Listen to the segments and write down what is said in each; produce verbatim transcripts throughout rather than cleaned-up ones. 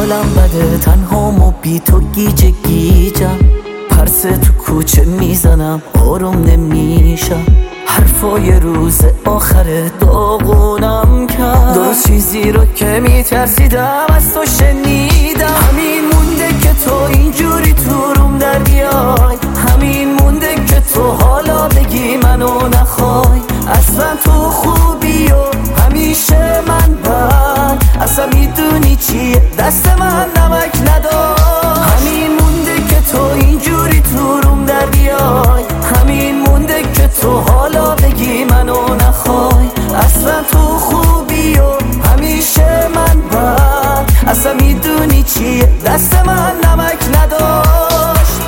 حالم بده تنهام و بی تو گیجه گیجم، پرسه تو کوچه میزنم آروم نمیشم، حرفای روز آخر داغونم کرد. درست چیزی رو که میترسیدم از تو شنیدم. همین مونده که تو اینجوری تو روم در بیای، همین مونده که تو حالا بگی منو نخوای. اصلا تو خوبی و همیشه من بد، اصلا میدونی چیه دست من نمک نداشت. همین مونده که تو اینجوری تو روم در بیای، همین مونده که تو حالا بگی منو نخوای. اصلا تو خوبی و همیشه من بد، اصلا میدونی چیه دست من نمک نداشت.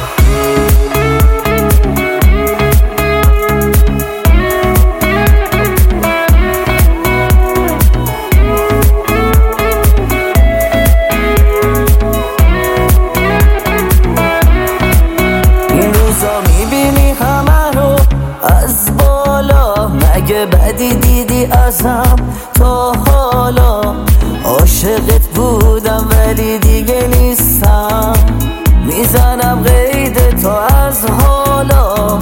مگه بدی دیدی ازم تا حالا؟ عاشقت بودم ولی دیگه نیستم، میزنم قید تو از حالا.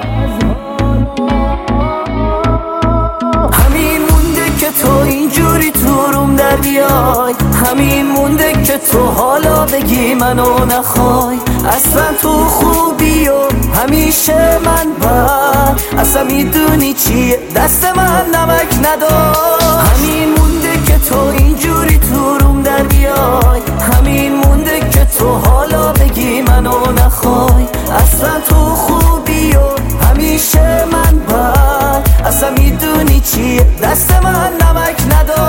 همین مونده که تو اینجوری تو روم در بیای، همین مونده که تو حالا بگی منو نخوای. اصلا تو خوبی و همیشه من بد، اصلا میدونی چیه دست من نمک نداشت. همین مونده که تو اینجوری تو روم در بیای، همین مونده که تو حالا بگی منو نخوای. اصلا تو خوبی و همیشه من بد، اصلا میدونی چیه دست من نمک نداشت.